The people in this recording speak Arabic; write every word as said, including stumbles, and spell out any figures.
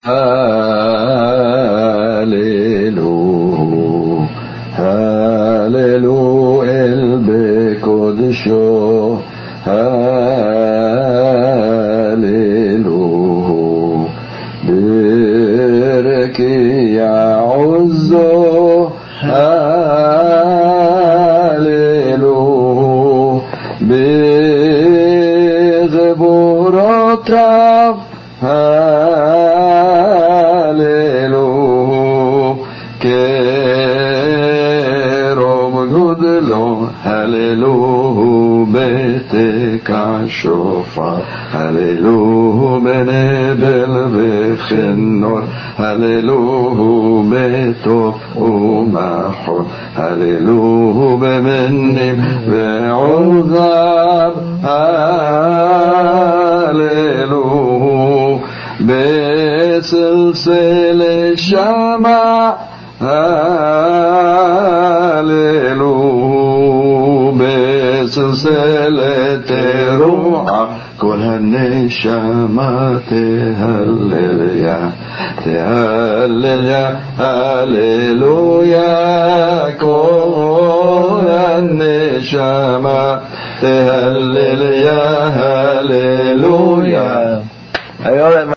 هاليلو هاليلو البقدشو هاليلو بركي يعزو هاليلو بغبورتاv هاليلو كرم גדלו هاليلو بيتك الشفر هاليلو بنبل וכינור هاليلو בטוב ומחול هاليلو במנים ועוזר هاليلو בסלסל שמע هاليلو בסלסלת רוח כל הנשמה תהלליה תהלליה הללויה כל הנשמה תהלליה הללויה.